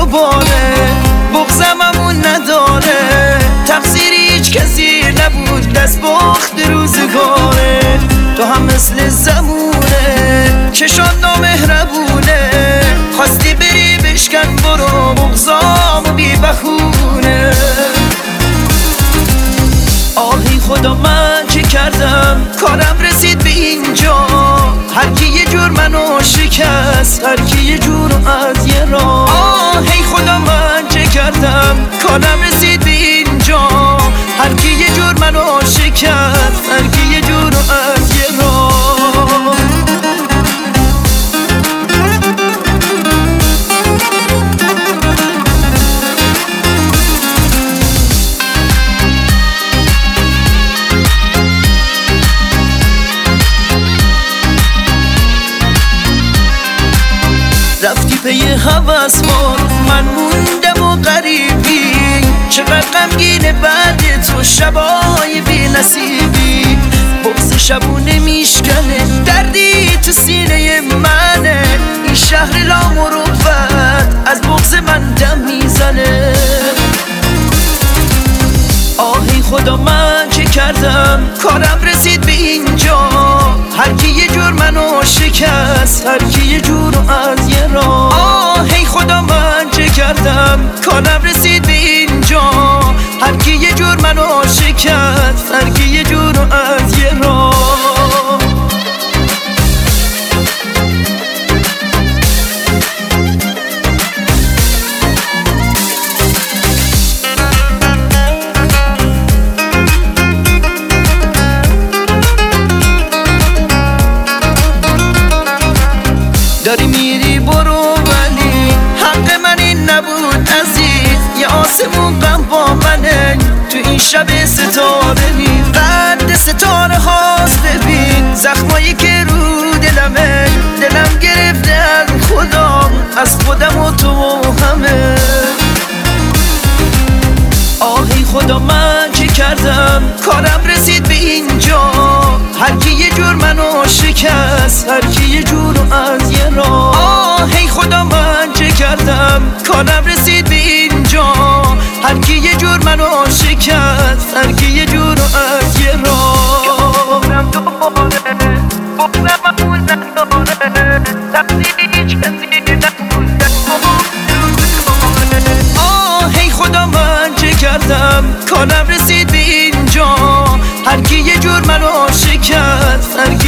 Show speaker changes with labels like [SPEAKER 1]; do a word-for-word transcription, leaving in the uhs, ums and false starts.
[SPEAKER 1] دوباره، بغضم همون نداره، تقصیر هیچ کسی نبود، دست باخت روزگاره. تو هم مثل زمونه چشات نامهربونه، خواستی بری بشکن برو، بغضامو بی بهونه. آهی خدا من چه کردم، کارم رسید به اینجا، هر کی یه جور منو شکست، هر کی یه جور از یه راه. آهی خدا من چه کردم، کارم رسید به اینجا، هر کی یه جور منو شکست، هر کی یه جور از یه راه. رفتی پی هوس من، من موندم و غریبی، چقدر غمگینه بعد تو شبای بی نصیبی. بغض شبونه میشکنه، دردی تو سینه منه، این شهر لامروت از بغض من دم میزنه. آهی خدا من چه کردم، کارم رسید به اینجا، هر کی یه جور منو شکست، هر کی یه جور از یه راه. آهی خدا من چه کردم، کارم رسید به اینجا، هر کی یه جور منو شکست، هر کی یه جور از یه راه. داری میری برو، ولی حق من این نبود عزیز، یه آسمون غم با منه، تو این شب ستاره بین، قد ستاره هاست ببین، زخمایی که رو دلمه، دلم گرفته از خودم، از خودم و تو همه. آهی خدا من چه کردم، کارم رسید به اینجا، هر کی یه جور منو شکست، هر کی یه جور از یه راه. آهی خدا من چه کردم، کارم رسید به اینجا، هر کی یه جور منو شکست، هر کی یه جور از یه راه. آهی خدا من چه کردم، کارم رسید به اینجا، هر کی یه جور منو شکست، هر کی